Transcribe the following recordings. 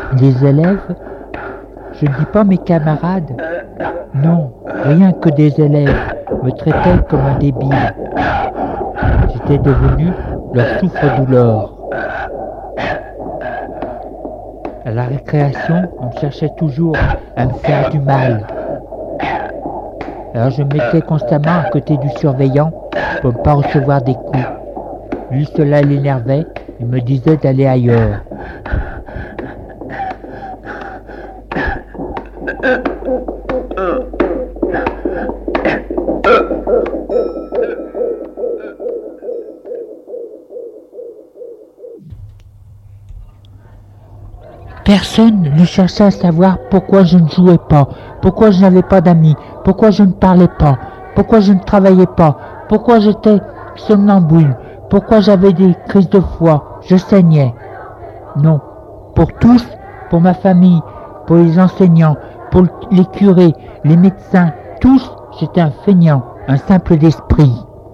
Les élèves, je ne dis pas mes camarades, non, rien que des élèves, me traitaient comme un débile. J'étais devenu leur souffre-douleur. À la récréation, on cherchait toujours à me faire du mal. Alors je me mettais constamment à côté du surveillant pour ne pas recevoir des coups. Lui, cela l'énervait, il me disait d'aller ailleurs. Personne ne cherchait à savoir pourquoi je ne jouais pas, pourquoi je n'avais pas d'amis, pourquoi je ne parlais pas, pourquoi je ne travaillais pas, pourquoi j'étais somnambule, pourquoi j'avais des crises de foie, je saignais. Non, pour tous, pour ma famille, pour les enseignants, pour les curés, les médecins, tous, j'étais un feignant, un simple d'esprit.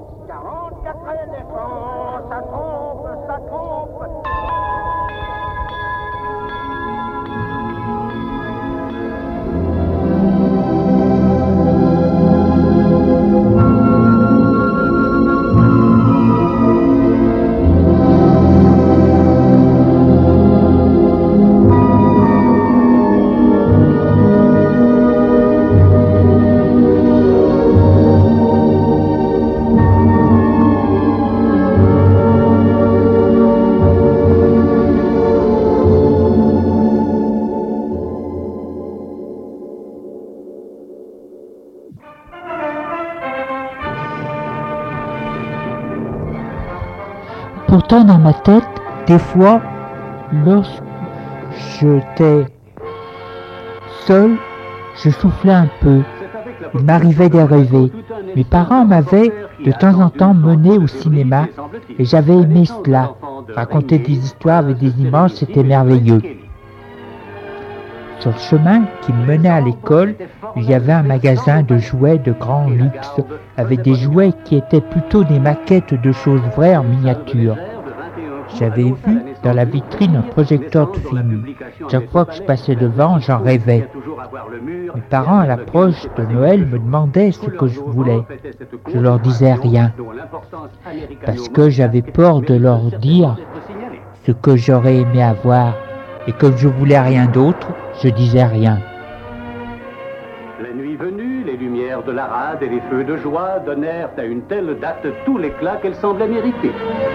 Pourtant, dans ma tête, des fois, lorsque j'étais seul, je soufflais un peu. Il m'arrivait de rêver. Mes parents m'avaient de temps en temps mené au cinéma et j'avais aimé cela. Raconter des histoires avec des images, c'était merveilleux. Sur le chemin qui me menait à l'école, il y avait un magasin de jouets de grand luxe, avec des jouets qui étaient plutôt des maquettes de choses vraies en miniature. J'avais vu dans la vitrine un projecteur de film. Chaque fois que je passais devant, j'en rêvais. Mes parents, à l'approche de Noël, me demandaient ce que je voulais. Je leur disais rien, parce que j'avais peur de leur dire ce que j'aurais aimé avoir. Et comme je voulais rien d'autre, je disais rien. La nuit venue, les lumières de la rade et les feux de joie donnèrent à une telle date tout l'éclat qu'elle semblait mériter.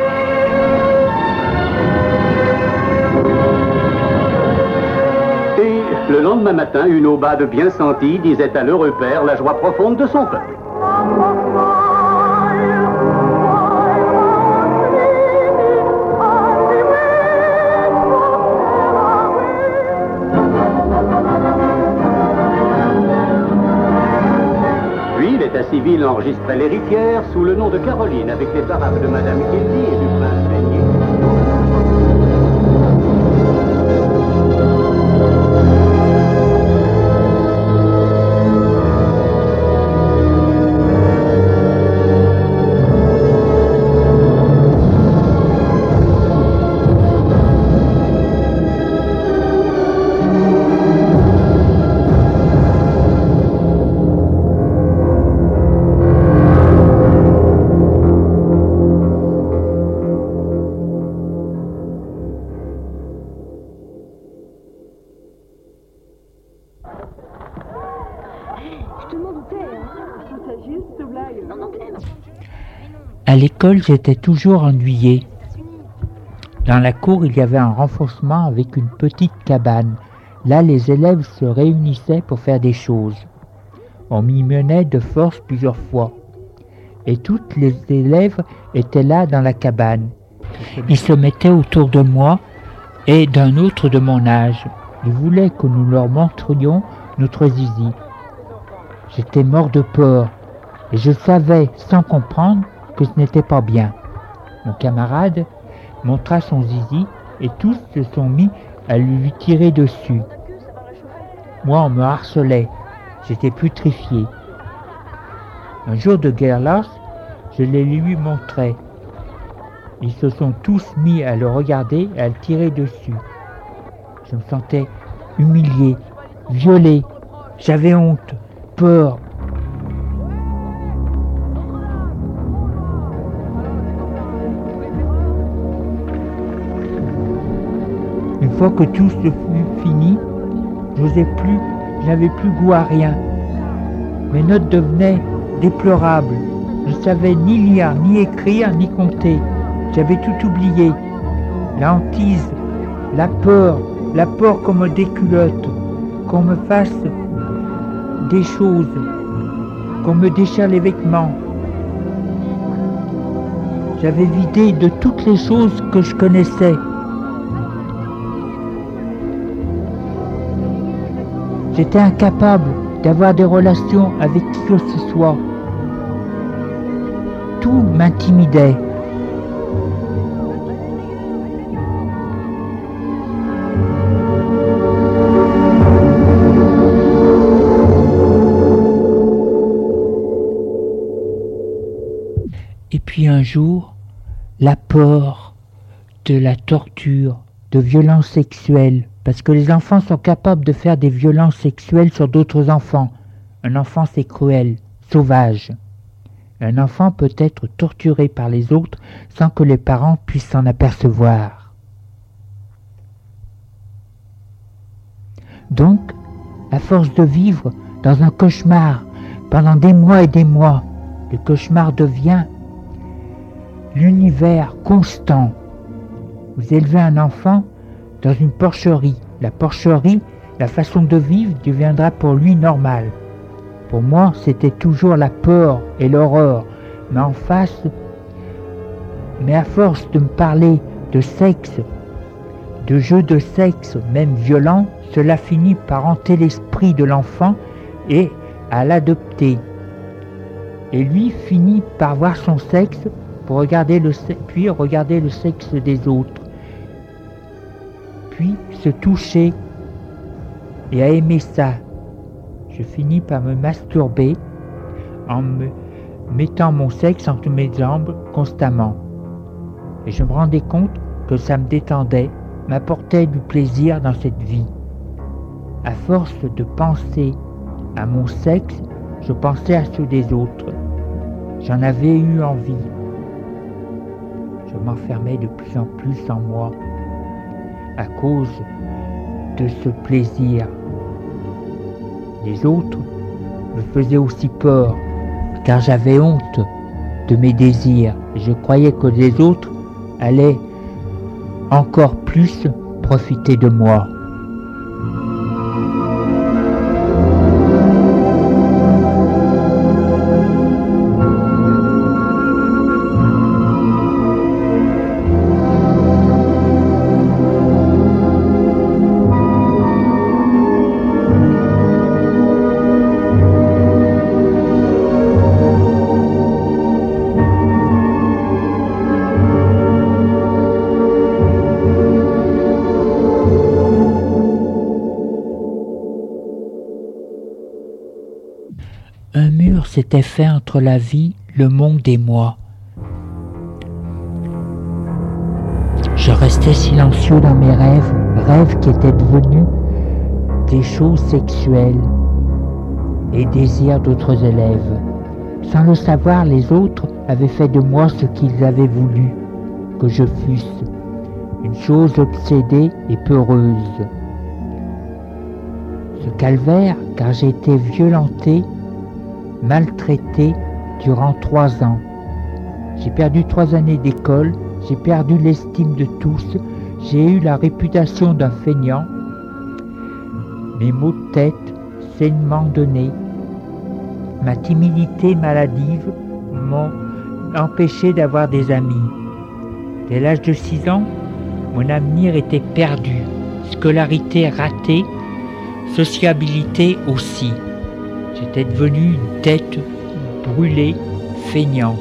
Et le lendemain matin, une aubade bien sentie disait à l'heureux père la joie profonde de son peuple. L'état civil enregistrait l'héritière sous le nom de Caroline avec les paraphes de Madame Kelly et du prince Régnier. À l'école, j'étais toujours ennuyé. Dans la cour, il y avait un renfoncement avec une petite cabane. Là, les élèves se réunissaient pour faire des choses. On m'y menait de force plusieurs fois. Et toutes les élèves étaient là dans la cabane. Ils se mettaient autour de moi et d'un autre de mon âge. Ils voulaient que nous leur montrions notre zizi. J'étais mort de peur et je savais, sans comprendre, que ce n'était pas bien. Mon camarade montra son zizi et tous se sont mis à lui tirer dessus. Moi, on me harcelait. J'étais putrifié. Un jour de guerre lasse, je les lui montrai. Ils se sont tous mis à le regarder et à le tirer dessus. Je me sentais humilié, violé. J'avais honte, peur. Une fois que tout se fut fini, je n'avais plus goût à rien. Mes notes devenaient déplorables. Je ne savais ni lire, ni écrire, ni compter. J'avais tout oublié. La hantise, la peur qu'on me déculotte, qu'on me fasse des choses, qu'on me déchire les vêtements. J'avais vidé de toutes les choses que je connaissais. J'étais incapable d'avoir des relations avec qui que ce soit. Tout m'intimidait. Et puis un jour, la peur de la torture, de violences sexuelles, parce que les enfants sont capables de faire des violences sexuelles sur d'autres enfants. Un enfant, c'est cruel, sauvage. Un enfant peut être torturé par les autres sans que les parents puissent s'en apercevoir. Donc, à force de vivre dans un cauchemar pendant des mois et des mois, le cauchemar devient l'univers constant. Vous élevez un enfant dans une porcherie. La porcherie, la façon de vivre deviendra pour lui normale. Pour moi, c'était toujours la peur et l'horreur. Mais en face, à force de me parler de sexe, de jeux de sexe, même violents, cela finit par hanter l'esprit de l'enfant et à l'adopter. Et lui finit par voir son sexe, puis regarder le sexe des autres. Puis se toucher et à aimer ça. Je finis par me masturber en me mettant mon sexe entre mes jambes constamment. Et je me rendais compte que ça me détendait, m'apportait du plaisir dans cette vie. À force de penser à mon sexe, je pensais à ceux des autres. J'en avais eu envie. Je m'enfermais de plus en plus en moi à cause de ce plaisir. Les autres me faisaient aussi peur, car j'avais honte de mes désirs. Je croyais que les autres allaient encore plus profiter de moi. Un mur s'était fait entre la vie, le monde et moi. Je restais silencieux dans mes rêves qui étaient devenus des choses sexuelles et désirs d'autres élèves. Sans le savoir, les autres avaient fait de moi ce qu'ils avaient voulu que je fusse, une chose obsédée et peureuse. Ce calvaire, car j'ai été violenté, maltraité durant 3 ans. J'ai perdu 3 années d'école, j'ai perdu l'estime de tous, j'ai eu la réputation d'un feignant. Mes maux de tête, sainement donné, ma timidité maladive m'ont empêché d'avoir des amis. Dès l'âge de 6 ans, mon avenir était perdu, scolarité ratée, sociabilité aussi. J'étais devenu une tête brûlée, feignante.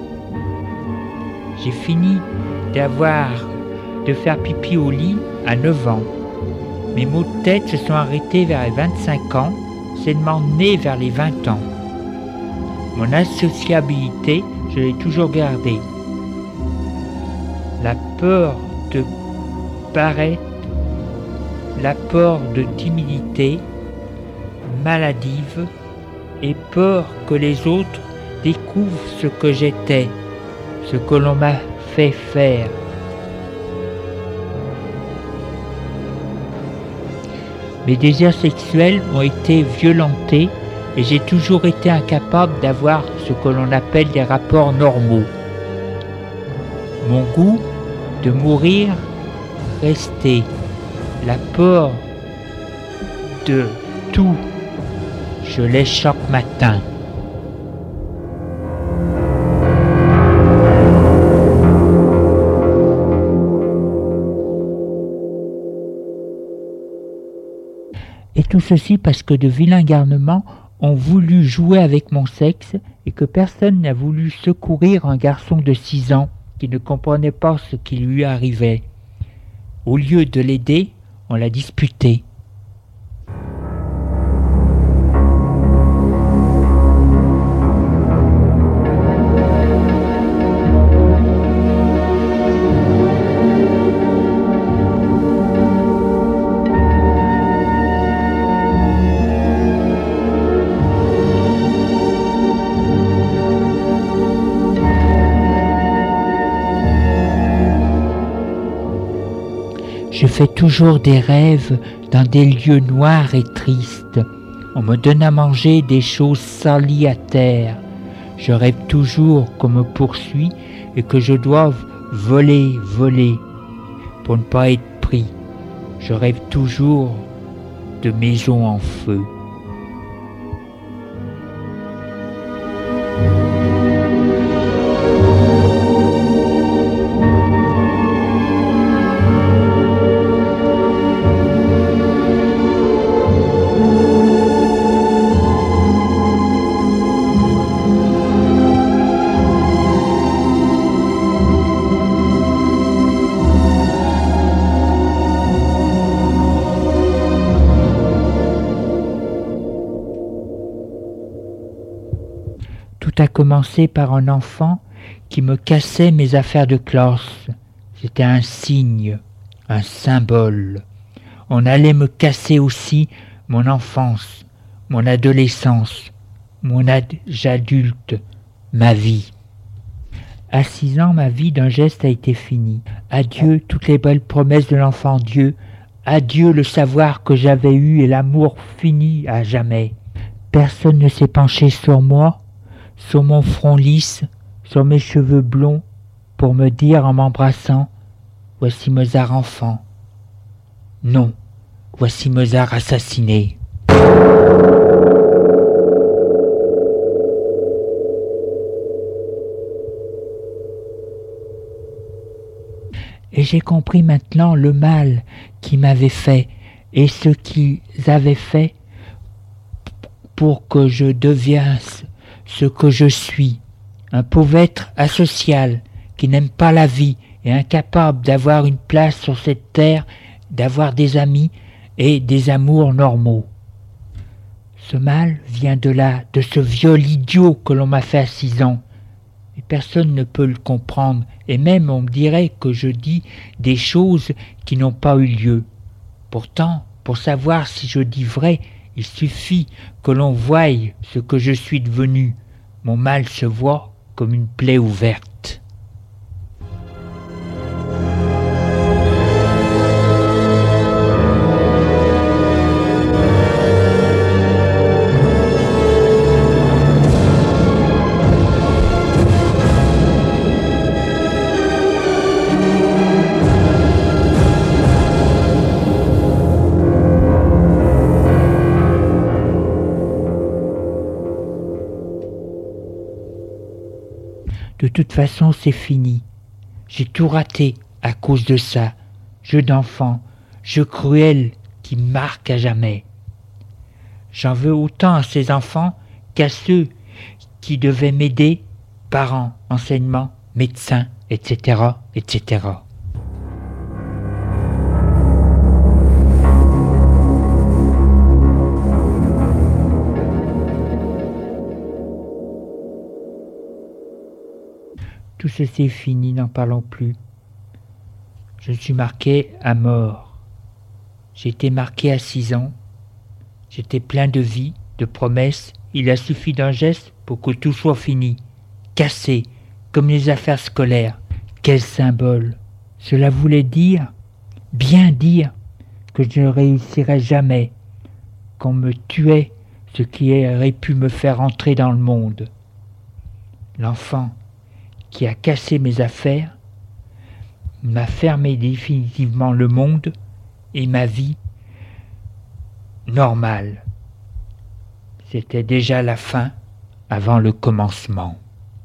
J'ai fini de faire pipi au lit à 9 ans. Mes maux de tête se sont arrêtés vers les 25 ans, sainement né vers les 20 ans. Mon associabilité, je l'ai toujours gardée. La peur de paraître la peur de timidité, maladive, et peur que les autres découvrent ce que j'étais, ce que l'on m'a fait faire. Mes désirs sexuels ont été violentés et j'ai toujours été incapable d'avoir ce que l'on appelle des rapports normaux. Mon goût de mourir restait. La peur de tout, je l'ai chaque matin. Et tout ceci parce que de vilains garnements ont voulu jouer avec mon sexe et que personne n'a voulu secourir un garçon de 6 ans qui ne comprenait pas ce qui lui arrivait. Au lieu de l'aider, on l'a disputé. Je fais toujours des rêves dans des lieux noirs et tristes. On me donne à manger des choses salies à terre. Je rêve toujours qu'on me poursuit et que je doive voler pour ne pas être pris. Je rêve toujours de maisons en feu. Tout a commencé par un enfant qui me cassait mes affaires de classe. C'était un signe, un symbole. On allait me casser aussi mon enfance, mon adolescence, mon âge adulte, ma vie. À 6 ans, ma vie d'un geste a été finie. Adieu toutes les belles promesses de l'enfant Dieu. Adieu le savoir que j'avais eu et l'amour fini à jamais. Personne ne s'est penché sur moi, sur mon front lisse, sur mes cheveux blonds, pour me dire en m'embrassant « Voici Mozart enfant ». Non, voici Mozart assassiné. Et j'ai compris maintenant le mal qu'ils m'avaient fait et ce qu'ils avaient fait pour que je devienne ce que je suis, un pauvre être asocial qui n'aime pas la vie et incapable d'avoir une place sur cette terre, d'avoir des amis et des amours normaux. Ce mal vient de là, de ce viol idiot que l'on m'a fait à 6 ans. Et personne ne peut le comprendre, et même on me dirait que je dis des choses qui n'ont pas eu lieu. Pourtant, pour savoir si je dis vrai, il suffit que l'on voie ce que je suis devenu. Mon mal se voit comme une plaie ouverte. De toute façon, c'est fini. J'ai tout raté à cause de ça. Jeu d'enfant, jeu cruel qui marque à jamais. J'en veux autant à ces enfants qu'à ceux qui devaient m'aider, parents, enseignements, médecins, etc., etc. Tout ceci est fini, n'en parlons plus. Je suis marqué à mort. J'ai été marqué à 6 ans. J'étais plein de vie, de promesses. Il a suffi d'un geste pour que tout soit fini. Cassé, comme les affaires scolaires. Quel symbole! Cela voulait dire, bien dire, que je ne réussirais jamais, qu'on me tuait, ce qui aurait pu me faire entrer dans le monde. L'enfant qui a cassé mes affaires m'a fermé définitivement le monde et ma vie normale. C'était déjà la fin avant le commencement.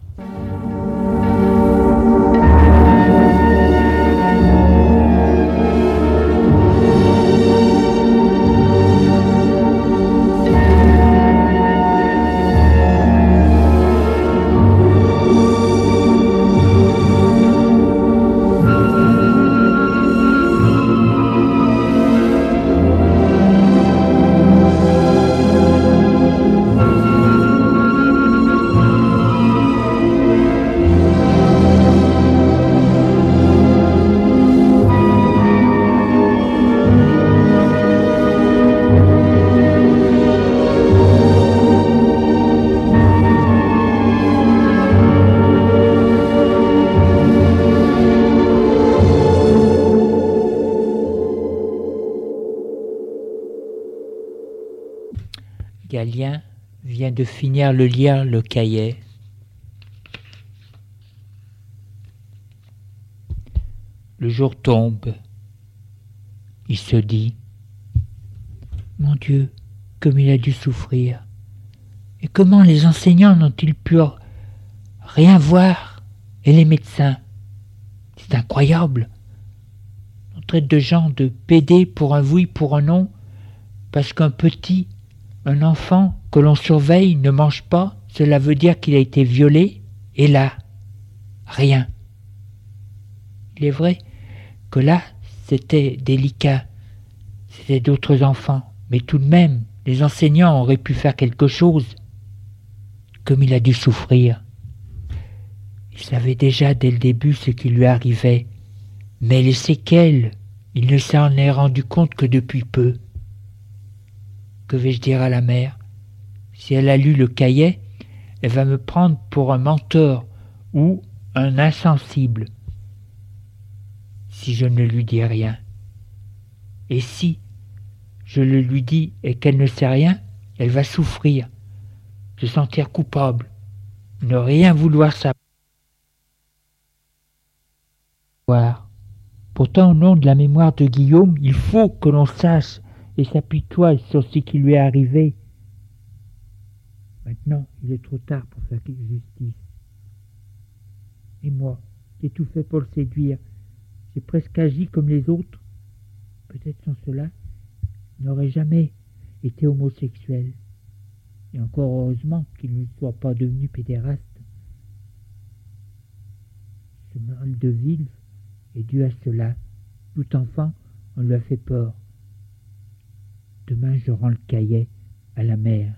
Galien vient de finir de lire le cahier. Le jour tombe. Il se dit « Mon Dieu, comme il a dû souffrir. Et comment les enseignants n'ont-ils pu rien voir? Et les médecins? C'est incroyable. On traite de gens de PD pour un oui, pour un non, parce qu'un petit, un enfant que l'on surveille ne mange pas, cela veut dire qu'il a été violé, et là, rien. Il est vrai que là, c'était délicat, c'était d'autres enfants, mais tout de même, les enseignants auraient pu faire quelque chose. Comme il a dû souffrir. Il savait déjà dès le début ce qui lui arrivait, mais les séquelles, il ne s'en est rendu compte que depuis peu. Que vais-je dire à la mère? Si elle a lu le cahier, elle va me prendre pour un menteur ou un insensible. Si je ne lui dis rien. Et si je le lui dis et qu'elle ne sait rien, elle va souffrir, se sentir coupable, ne rien vouloir savoir. Pourtant, au nom de la mémoire de Guillaume, il faut que l'on sache et s'apitoie sur ce qui lui est arrivé. Maintenant, il est trop tard pour faire justice. Et moi, j'ai tout fait pour le séduire. J'ai presque agi comme les autres. Peut-être sans cela, il n'aurait jamais été homosexuel. Et encore heureusement qu'il ne soit pas devenu pédéraste. Ce mal de ville est dû à cela. Tout enfant, on lui a fait peur. Demain, je rends le cahier à la mère.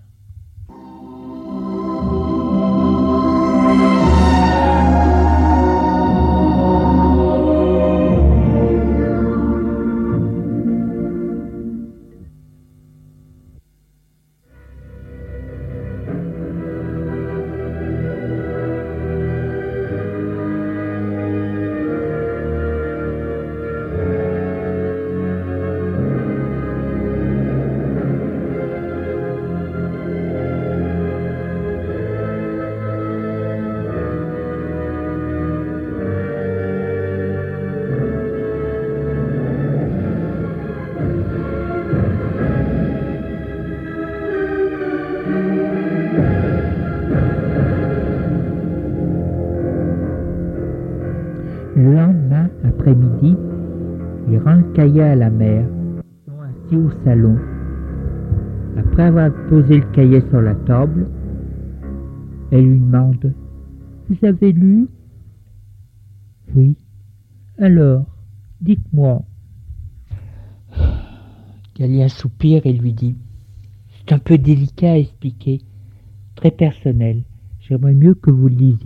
Le lendemain après-midi, il rend le cahier à la mère. Ils sont assis au salon. Après avoir posé le cahier sur la table, elle lui demande « Vous avez lu ?»« Oui. Alors, dites-moi. » Galien soupire et lui dit « C'est un peu délicat à expliquer, très personnel. J'aimerais mieux que vous le lisiez. »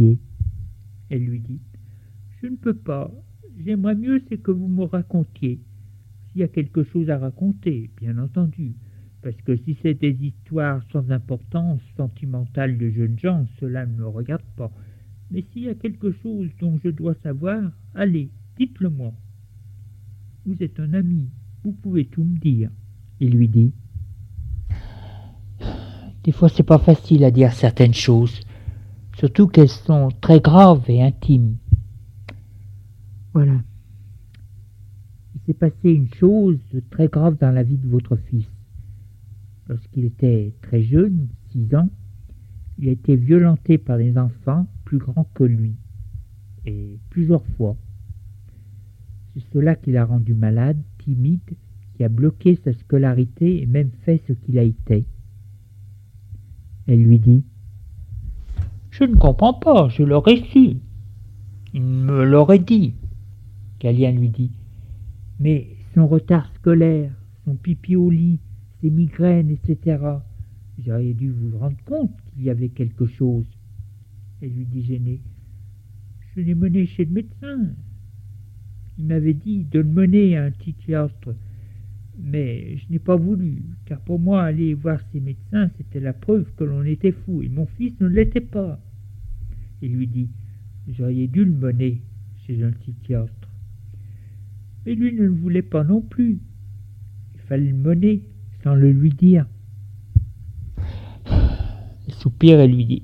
Elle lui dit « Je ne peux pas. J'aimerais mieux c'est que vous me racontiez. s'il y a quelque chose à raconter, bien entendu. Parce que si c'est des histoires sans importance sentimentale de jeunes gens, cela ne me regarde pas. Mais s'il y a quelque chose dont je dois savoir, allez, dites-le moi. Vous êtes un ami, vous pouvez tout me dire. Il lui dit. Des fois, c'est pas facile à dire certaines choses, surtout qu'elles sont très graves et intimes. Voilà. Il s'est passé une chose très grave dans la vie de votre fils. Lorsqu'il était très jeune, 6 ans, il a été violenté par des enfants plus grands que lui, et plusieurs fois. C'est cela qui l'a rendu malade, timide, qui a bloqué sa scolarité et même fait ce qu'il a été. Elle lui dit « Je ne comprends pas, je l'aurais su. Il me l'aurait dit. » Galien lui dit « Mais son retard scolaire, son pipi au lit, ses migraines, etc. Vous auriez dû vous rendre compte qu'il y avait quelque chose. » Elle lui dit gênée « Je l'ai mené chez le médecin. Il m'avait dit de le mener à un psychiatre. Mais je n'ai pas voulu, car pour moi, aller voir ces médecins, c'était la preuve que l'on était fou, et mon fils ne l'était pas. » Il lui dit « Vous auriez dû le mener chez un psychiatre. » Mais lui ne le voulait pas non plus. Il fallait le mener sans le lui dire. Il soupire et lui dit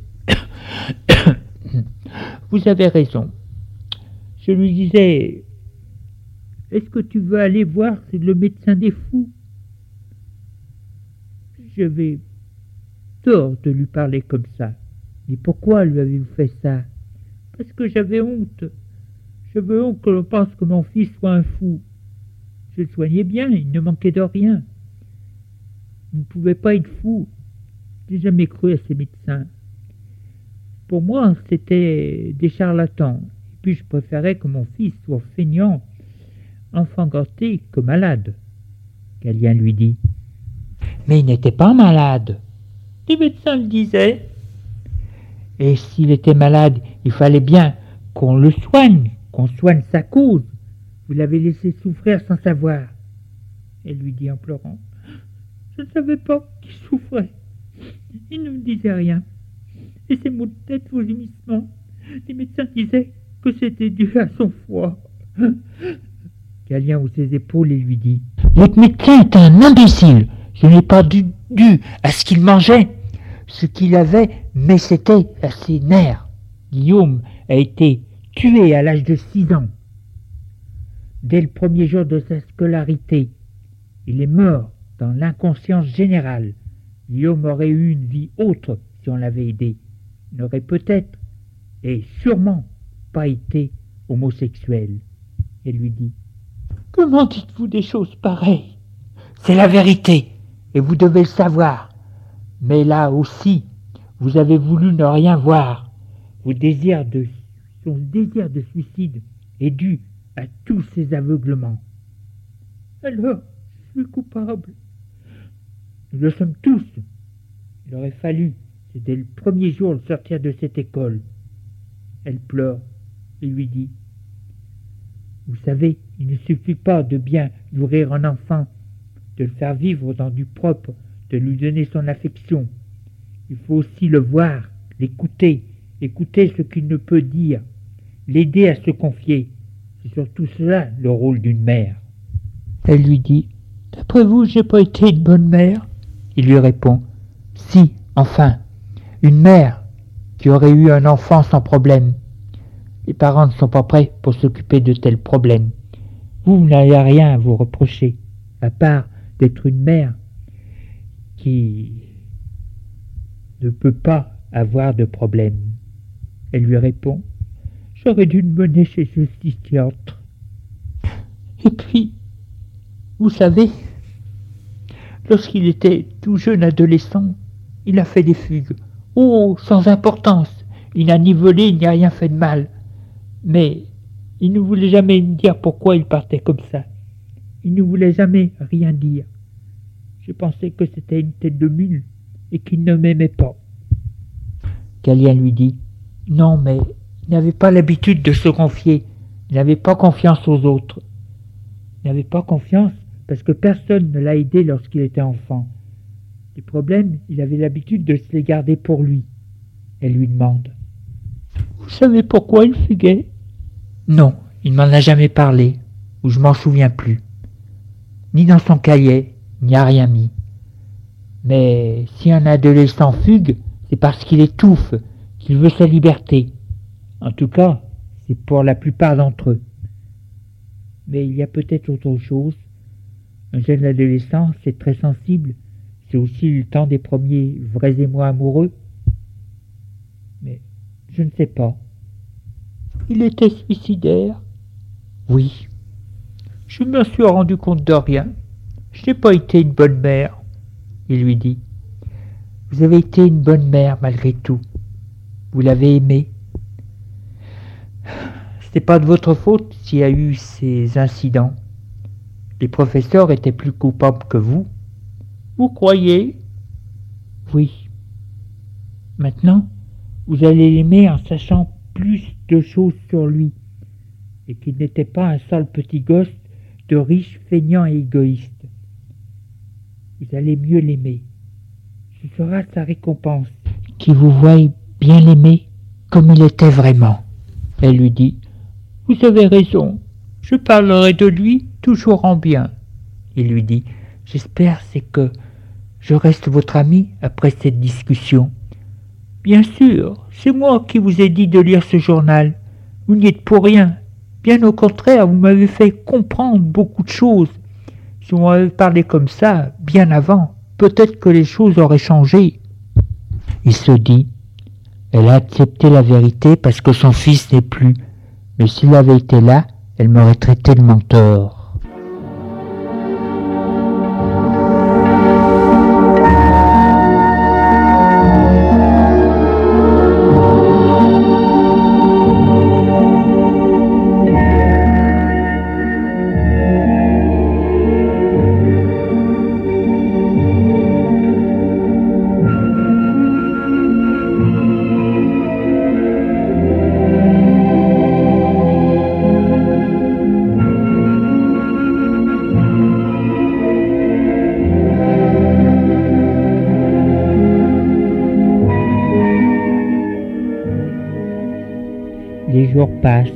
« Vous avez raison. Je lui disais, est-ce que tu veux aller voir le médecin des fous? J'avais tort de lui parler comme ça. Mais pourquoi lui avez-vous fait ça? Parce que j'avais honte. J'avais honte que l'on pense que mon fils soit un fou. Je le soignais bien, il ne manquait de rien. Il ne pouvait pas être fou. Je n'ai jamais cru à ces médecins. Pour moi, c'était des charlatans. Et puis je préférais que mon fils soit feignant, enfant gâté, que malade. Galien lui dit. Mais il n'était pas malade. Les médecins le disaient. Et s'il était malade, il fallait bien qu'on le soigne, qu'on soigne sa cause. Vous l'avez laissé souffrir sans savoir. Elle lui dit en pleurant. Je ne savais pas qu'il souffrait. Il ne me disait rien. Et ses maux de tête, vos gémissements, les médecins disaient que c'était dû à son foie. Galien hausse ses épaules et lui dit. Votre médecin est un imbécile. Je n'ai pas dû à ce qu'il mangeait. Ce qu'il avait, mais c'était à ses nerfs. Guillaume a été tué à l'âge de 6 ans. Dès le premier jour de sa scolarité, il est mort dans l'inconscience générale. Guillaume aurait eu une vie autre si on l'avait aidé. Il n'aurait peut-être et sûrement pas été homosexuel. Elle lui dit. Comment dites-vous des choses pareilles? C'est la vérité, et vous devez le savoir. Mais là aussi, vous avez voulu ne rien voir. Son désir de suicide est dû à tous ces aveuglements. Alors, je suis coupable. Nous le sommes tous. Il aurait fallu, dès le premier jour, le sortir de cette école. Elle pleure et lui dit. Vous savez, il ne suffit pas de bien nourrir un enfant, de le faire vivre dans du propre, de lui donner son affection. Il faut aussi le voir, l'écouter, écouter ce qu'il ne peut dire, l'aider à se confier. C'est surtout cela le rôle d'une mère. Elle lui dit, d'après vous, j'ai pas été une bonne mère? Il lui répond, si, enfin, une mère qui aurait eu un enfant sans problème. Les parents ne sont pas prêts pour s'occuper de tels problèmes. Vous n'avez rien à vous reprocher, à part d'être une mère qui ne peut pas avoir de problème. Elle lui répond, j'aurais dû le mener chez ce psychiatre. Et puis, vous savez, lorsqu'il était tout jeune adolescent, il a fait des fugues. Oh, sans importance, il n'a ni volé ni rien fait de mal. Mais il ne voulait jamais me dire pourquoi il partait comme ça. Il ne voulait jamais rien dire. Je pensais que c'était une tête de mule et qu'il ne m'aimait pas. Galien lui dit, non, mais il n'avait pas l'habitude de se confier. Il n'avait pas confiance aux autres. Il n'avait pas confiance parce que personne ne l'a aidé lorsqu'il était enfant. Les problèmes, il avait l'habitude de se les garder pour lui. Elle lui demande. Vous savez pourquoi il fuguait? Non, il ne m'en a jamais parlé, ou je m'en souviens plus. Ni dans son cahier, il n'y a rien mis. Mais si un adolescent fugue, c'est parce qu'il étouffe, qu'il veut sa liberté. En tout cas, c'est pour la plupart d'entre eux. Mais il y a peut-être autre chose. Un jeune adolescent, c'est très sensible. C'est aussi le temps des premiers vrais émois amoureux. Mais je ne sais pas. Il était suicidaire? Oui. Je me suis rendu compte de rien. Je n'ai pas été une bonne mère. Il lui dit. Vous avez été une bonne mère malgré tout. Vous l'avez aimé. Ce n'est pas de votre faute s'il y a eu ces incidents. Les professeurs étaient plus coupables que vous. Vous croyez? Oui. Maintenant, vous allez l'aimer en sachant plus de choses sur lui, et qu'il n'était pas un sale petit gosse de riche, feignant et égoïste. Vous allez mieux l'aimer. Ce sera sa récompense, qu'il vous voie bien l'aimer comme il était vraiment. Elle lui dit, vous avez raison, je parlerai de lui toujours en bien. Il lui dit, j'espère c'est que je reste votre ami après cette discussion. Bien sûr, c'est moi qui vous ai dit de lire ce journal. Vous n'y êtes pour rien. Bien au contraire, vous m'avez fait comprendre beaucoup de choses. Si vous m'avez parlé comme ça, bien avant, peut-être que les choses auraient changé. Il se dit, elle a accepté la vérité parce que son fils n'est plus. Mais s'il avait été là, elle m'aurait traité de menteur. Les jours passent.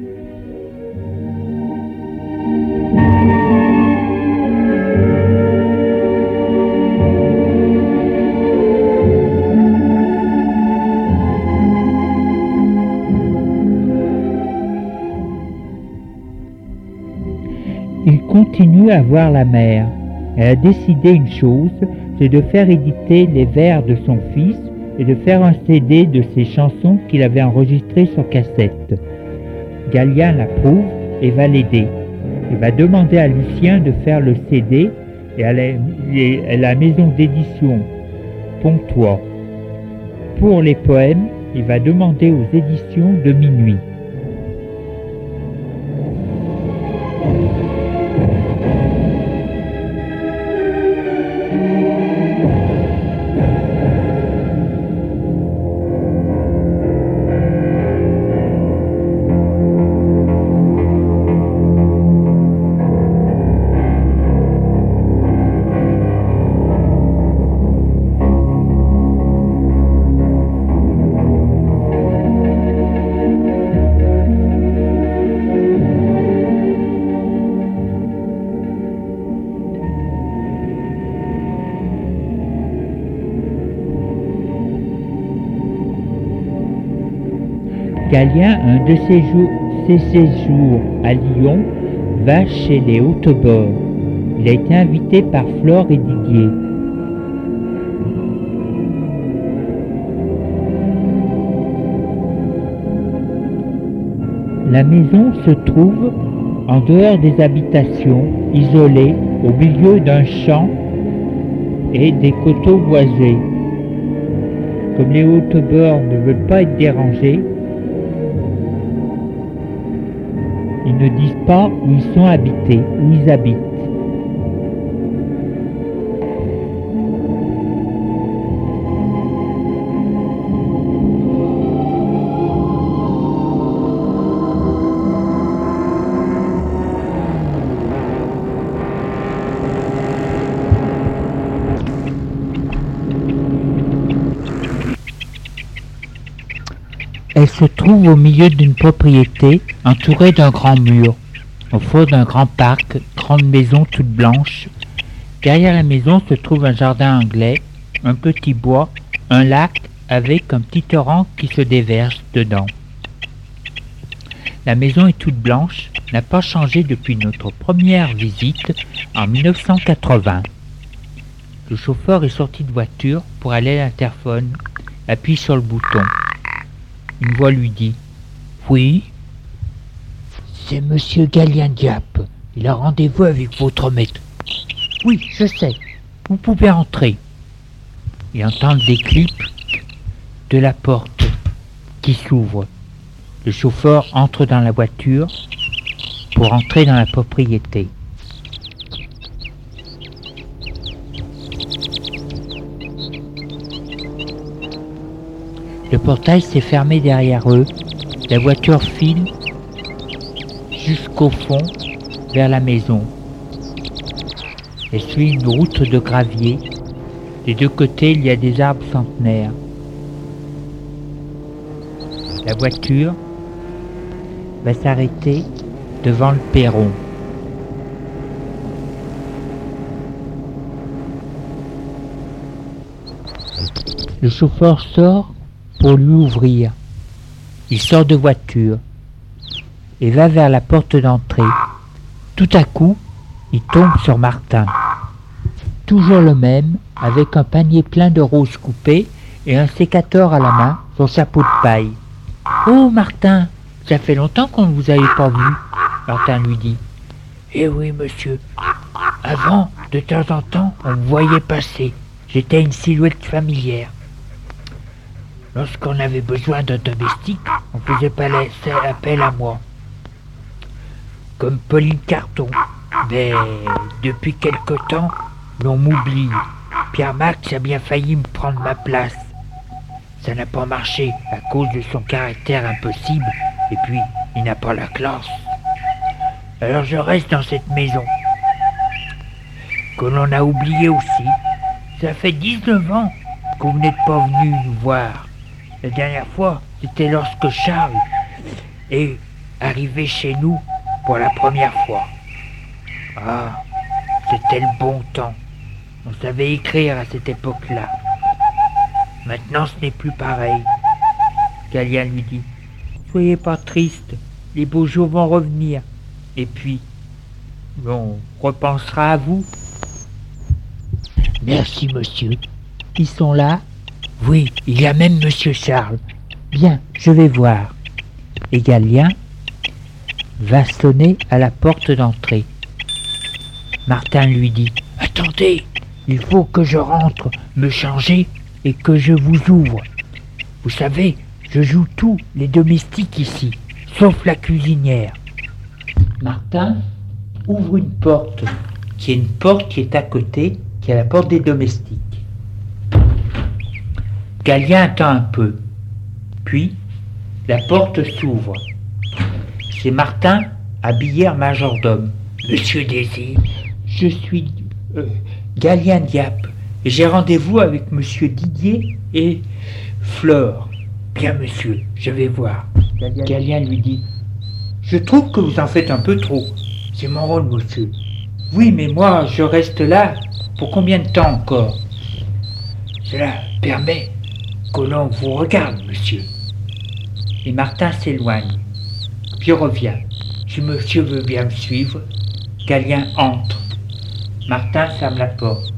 Il continue à voir la mère. Elle a décidé une chose, c'est de faire éditer les vers de son fils et de faire un CD de ses chansons qu'il avait enregistrées sur cassette. Galien l'approuve et va l'aider. Il va demander à Lucien de faire le CD et à la maison d'édition Pontois. Pour les poèmes, il va demander aux éditions de Minuit. Galien, un de ses séjours à Lyon, va chez les Hautebois. Il a été invité par Flore et Didier. La maison se trouve en dehors des habitations, isolée, au milieu d'un champ et des coteaux boisés. Comme les Hautebois ne veulent pas être dérangés, ils ne disent pas où ils sont habités, où ils habitent. se trouve au milieu d'une propriété entourée d'un grand mur, au fond d'un grand parc, grande maison toute blanche. Derrière la maison se trouve un jardin anglais, un petit bois, un lac avec un petit torrent qui se déverse dedans. La maison est toute blanche, n'a pas changé depuis notre première visite en 1980. Le chauffeur est sorti de voiture pour aller à l'interphone, appuie sur le bouton. Une voix lui dit « Oui ?» « C'est Monsieur Galien-Diap. Il a rendez-vous avec votre maître. »« Oui, je sais. Vous pouvez entrer. » Il entend le déclic de la porte qui s'ouvre. Le chauffeur entre dans la voiture pour entrer dans la propriété. Le portail s'est fermé derrière eux. La voiture file jusqu'au fond, vers la maison. Elle suit une route de gravier. Des deux côtés, il y a des arbres centenaires. La voiture va s'arrêter devant le perron. Le chauffeur sort pour lui ouvrir. Il sort de voiture et va vers la porte d'entrée. Tout à coup, il tombe sur Martin. Toujours le même, avec un panier plein de roses coupées et un sécateur à la main, son chapeau de paille. « Oh Martin, ça fait longtemps qu'on ne vous avait pas vu. » Martin lui dit. « Eh oui monsieur, avant, de temps en temps, on me voyait passer. J'étais une silhouette familière. Lorsqu'on avait besoin d'un domestique, on faisait pas appel à moi. Comme Pauline Carton. Mais depuis quelque temps, l'on m'oublie. Pierre Max a bien failli me prendre ma place. Ça n'a pas marché à cause de son caractère impossible, et puis il n'a pas la classe. Alors je reste dans cette maison, que l'on a oubliée aussi. Ça fait 19 ans que vous n'êtes pas venu nous voir. La dernière fois, c'était lorsque Charles est arrivé chez nous pour la première fois. Ah, c'était le bon temps. On savait écrire à cette époque-là. Maintenant, ce n'est plus pareil. Galien lui dit, « Soyez pas triste, les beaux jours vont revenir. Et puis, on repensera à vous. » Merci, monsieur. Ils sont là? Oui, il y a même monsieur Charles. Bien, je vais voir. Et Galien va sonner à la porte d'entrée. Martin lui dit, « Attendez, il faut que je rentre me changer et que je vous ouvre. Vous savez, je joue tous les domestiques ici, sauf la cuisinière. » Martin ouvre une porte, qui est une porte qui est à côté, qui est la porte des domestiques. Galien attend un peu, puis la porte s'ouvre. C'est Martin, habillé en majordome. « Monsieur Désir, je suis Galien-Diap, et j'ai rendez-vous avec monsieur Didier et Flore. »« Bien monsieur, je vais voir. » Galien lui dit, « Je trouve que vous en faites un peu trop. C'est mon rôle, monsieur. »« Oui, mais moi, je reste là pour combien de temps encore ?»« Cela permet que l'on vous regarde, monsieur. » Et Martin s'éloigne, puis revient. « Si monsieur veut bien me suivre. » Galien entre. Martin ferme la porte.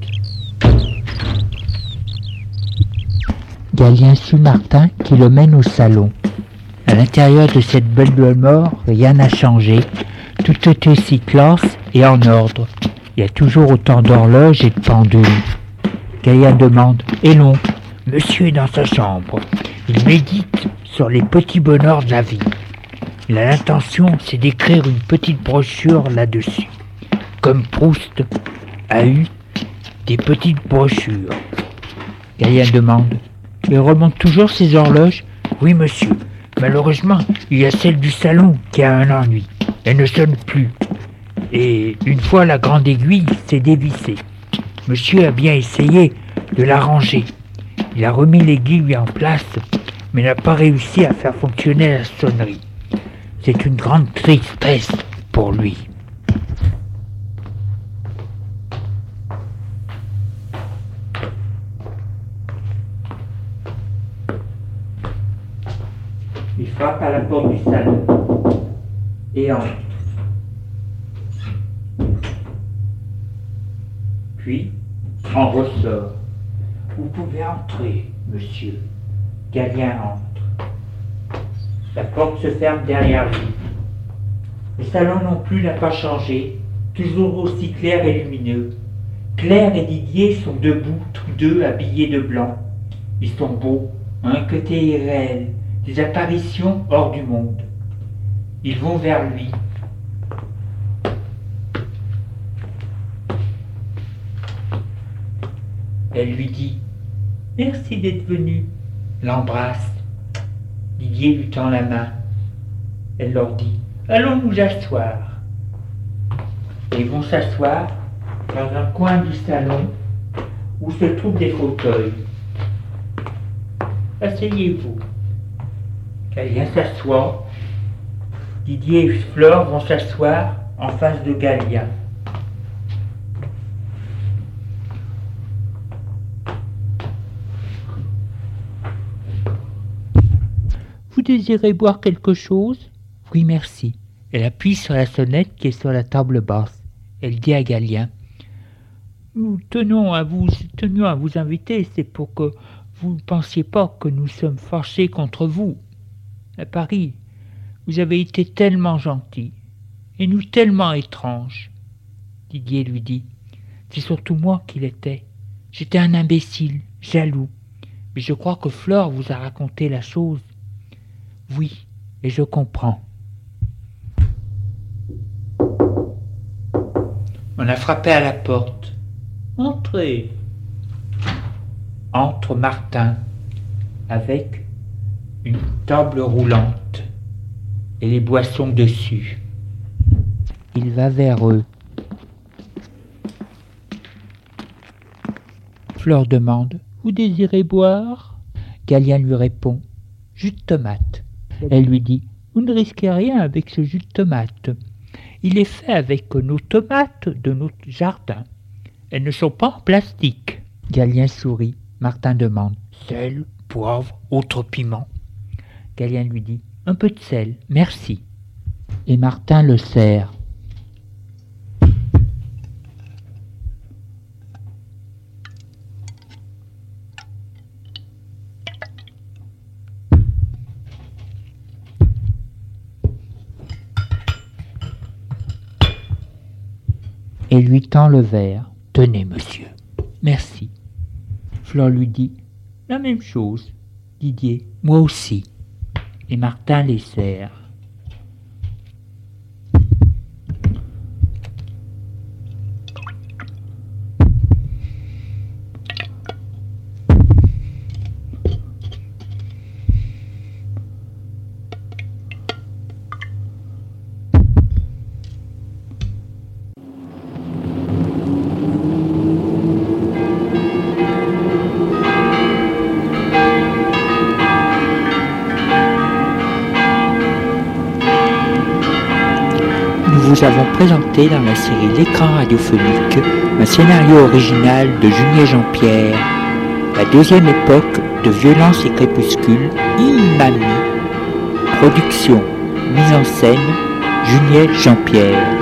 Galien suit Martin qui le mène au salon. À l'intérieur de cette belle demeure, rien n'a changé. Tout est aussi classe et en ordre. Il y a toujours autant d'horloges et de pendules. Galien demande « Et l'on ?» Monsieur est dans sa chambre. Il médite sur les petits bonheurs de la vie. Il a l'intention, c'est d'écrire une petite brochure là-dessus. Comme Proust a eu des petites brochures. Galien demande « Il remonte toujours ses horloges ?»« Oui, monsieur. Malheureusement, il y a celle du salon qui a un ennui. Elle ne sonne plus. Et une fois la grande aiguille s'est dévissée. Monsieur a bien essayé de la ranger. Il a remis l'aiguille en place, mais n'a pas réussi à faire fonctionner la sonnerie. C'est une grande tristesse pour lui. Il frappe à la porte du salon et entre. Puis, en ressort. Vous pouvez entrer, monsieur. Galien entre. La porte se ferme derrière lui. Le salon non plus n'a pas changé, toujours aussi clair et lumineux. Claire et Didier sont debout, tous deux habillés de blanc. Ils sont beaux, un côté irréel, des apparitions hors du monde. Ils vont vers lui. Elle lui dit « Merci d'être venu », l'embrasse. Didier lui tend la main. Elle leur dit « Allons nous asseoir ». Ils vont s'asseoir dans un coin du salon où se trouvent des fauteuils. « Asseyez-vous ». Galien s'assoit. Didier et Flore vont s'asseoir en face de Galien. Vous désirez boire quelque chose ? Oui, merci. Elle appuie sur la sonnette qui est sur la table basse. Elle dit à Galien : Nous tenions à vous inviter, c'est pour que vous ne pensiez pas que nous sommes fâchés contre vous. À Paris, vous avez été tellement gentil, et nous tellement étranges. Didier lui dit : C'est surtout moi qui l'étais. J'étais un imbécile, jaloux. Mais je crois que Flore vous a raconté la chose. Oui, et je comprends. On a frappé à la porte. Entrez. Entre Martin, avec une table roulante et les boissons dessus. Il va vers eux. Flore demande : Vous désirez boire ? Galien lui répond : Jus de tomate. Elle lui dit : Vous ne risquez rien avec ce jus de tomate. Il est fait avec nos tomates de notre jardin. Elles ne sont pas en plastique. Galien sourit. Martin demande : Sel, poivre, autre piment ? Galien lui dit : Un peu de sel, merci. Et Martin le sert. Et lui tend le verre. Tenez, monsieur. Merci. Flore lui dit : La même chose. Didier : Moi aussi. Et Martin les sert. Nous avons présenté dans la série L'écran radiophonique un scénario original de Junier Jean-Pierre, la deuxième époque de Violence et Crépuscule, Imami, production, mise en scène, Junier Jean-Pierre.